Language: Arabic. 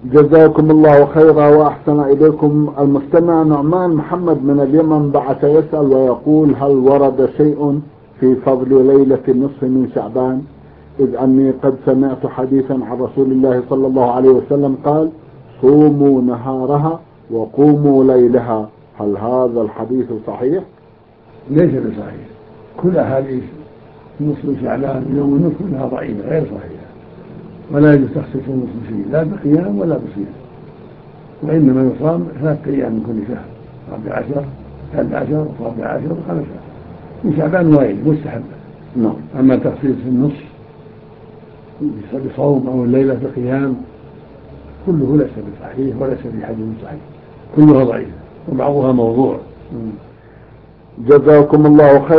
جزاكم الله خيرا وأحسن إليكم. المستمع نعمان محمد من اليمن بعث يسأل ويقول: هل ورد شيء في فضل ليلة النصف من شعبان؟ إذ أني قد سمعت حديثا عن رسول الله صلى الله عليه وسلم قال: صوموا نهارها وقوموا ليلها. هل هذا الحديث صحيح؟ ليس بصحيح. كل أحاديث نصف شعبان يوم النصف كلها ضعيفة غير صحيحة، ولا يجوز تخصيص النصف فيه لا بقيام ولا بصيام، وإنما يصام 3 أيام من كل شهر: 14 11 14 و15 من شعبان وغيره مستحب. نعم. أما تخصيص النصف بصوم أو الليلة بقيام كله ليس بصحيح وليس في حديث صحيح، كلها ضعيفة وبعضها موضوع. جزاكم الله خيرا.